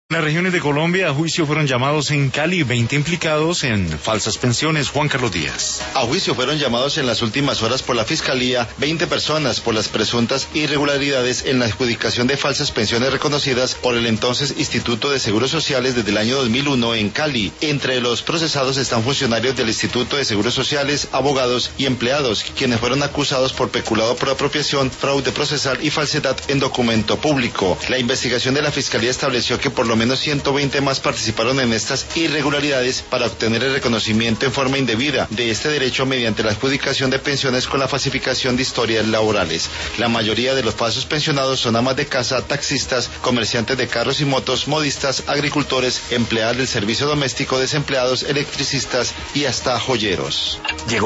Las regiones de Colombia a juicio fueron llamados en Cali 20 implicados en falsas pensiones. Juan Carlos Díaz. A juicio fueron llamados en las últimas horas por la Fiscalía 20 personas por las presuntas irregularidades en la adjudicación de falsas pensiones reconocidas por el entonces Instituto de Seguros Sociales desde el año 2001 en Cali. Entre los procesados están funcionarios del Instituto de Seguros Sociales, abogados y empleados, quienes fueron acusados por peculado por apropiación, fraude procesal y falsedad en documento público. La investigación de la Fiscalía estableció que por lo menos 120 más participaron en estas irregularidades para obtener el reconocimiento en forma indebida de este derecho mediante la adjudicación de pensiones con la falsificación de historias laborales. La mayoría de los falsos pensionados son amas de casa, taxistas, comerciantes de carros y motos, modistas, agricultores, empleadas del servicio doméstico, desempleados, electricistas y hasta joyeros.